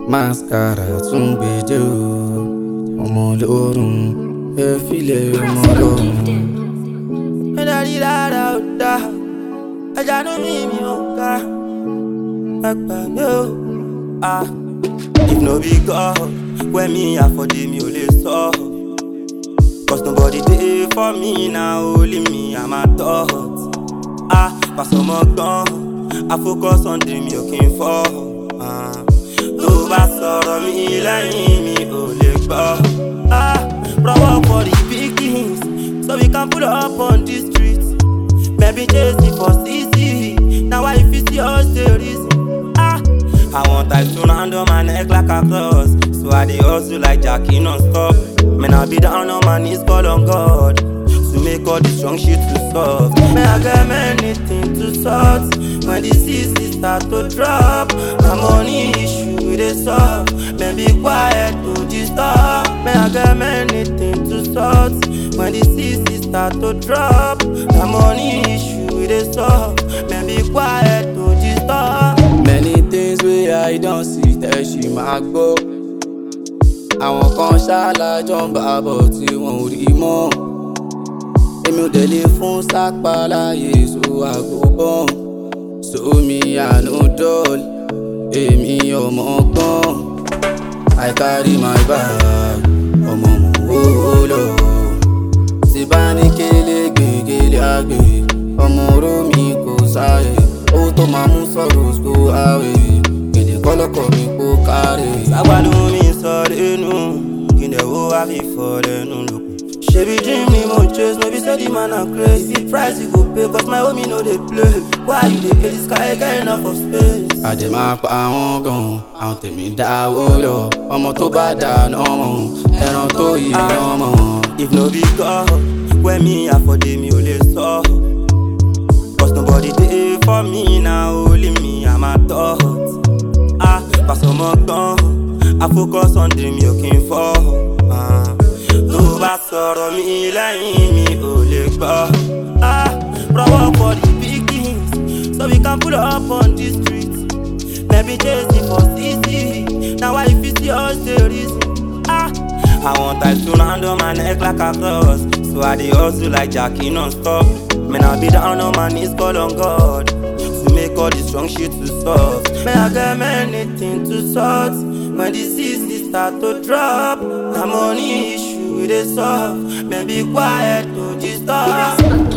Mascara tún gbèdé o, ọmọ lórun, ẹ filẹ̀ ọmọ lórun. Ẹ dárí rárá ó dá, ẹja ló mi ò ká, ẹ gbàgbé o. If no be God, when me afford me ò lè sọ. Cause nobody dey for me now, only me and my thoughts. Pass on my gun, I focus on dream you can fall. Tó bá sọ̀rọ̀ mi lẹ́yìn mi ò lè gbọ́. Rub for the big things, so we can pull up on the streets. Maybe chase me for CC, now I feel see us the reason. I want type to round on my neck like a cross, so I dey hustle like Jackie non-stop. Man, I be down on my knees, call on God to make all this strong shit to soft. Man, I got many things to sort when the seasons start to drop. My money issue they solve. Man, be quiet, don't disturb. Man, I got many things to sort when the seasons start to drop. My money issue they solve. Man, be quiet, don't disturb. Many things where I don't see that she might go. Àwọn kan ṣálájọ́ ń bá bọ̀ tí wọn ò rí mọ́. Èmi ò délé fún sápá láyé so àgùnbọ̀n. So mi àánú dọ́ọ̀lì, èmi ọmọ gbọ́n. I carry my bag, ọmọ mò ń lọ. Tí bá ní kélé gbègélé àgbè, ọmọ oró mi kò sáré. Owó tó máa mú sọ̀rọ̀ kó àwẹ̀. Èdè kọ́lọ́kọ̀ mi kó kárẹ̀. Sábàlú mi sọ̀rọ̀ inú, kí ni ẹ̀wọ́ wá fi fọ̀rọ̀ ẹnu lókun. Ṣebí dream ni mo chase, no be say the man na crazy. Price you go pay, cause my homie no dey play. Why you dey pay this guy get enough of space? Àdèmá pa àwọn gan, àwọn tèmi dáwó lọ. Ọmọ tó bá dáná ọmọ, ẹran tó yí ọmọ. If no be God, when me afford me ò lè sọ. Cause nobody dey for me now, only me and my thoughts. Pass on my gun, I focus on dream you can fall. Tó bá sọ̀rọ̀ mi lẹ́yìn mi ò lè gbọ́. Rub for the big things, so we can pull up on the streets. Maybe chase me for CC, now I feel see us the reason. I want type to round on my neck like a cross, so I dey hustle like Jackie non-stop. Man, I be down on my knees, call on God to make all this strong shit to soft. Man, I got many things to sort when the seasons start to drop. My money issue they solve. Man, be quiet, don't disturb.